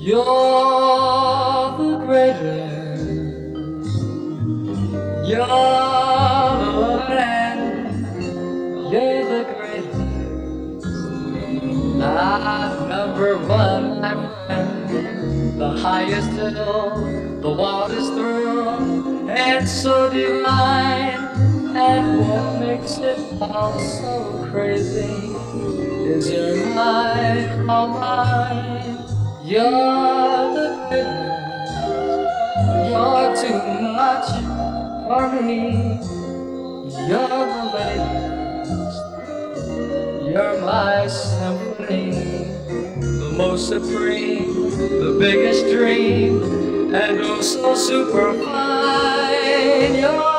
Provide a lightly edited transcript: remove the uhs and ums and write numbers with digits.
You're the greatest. You're the land. You're the greatest. Number one, my friend. The highest hill, the wildest thrill, and so divine. And what makes it all so crazy is your mind, oh mine. You're the greatest. You're too much for me. You're the latest. You're my symphony, the most supreme, the biggest dream, and oh so super fine. You're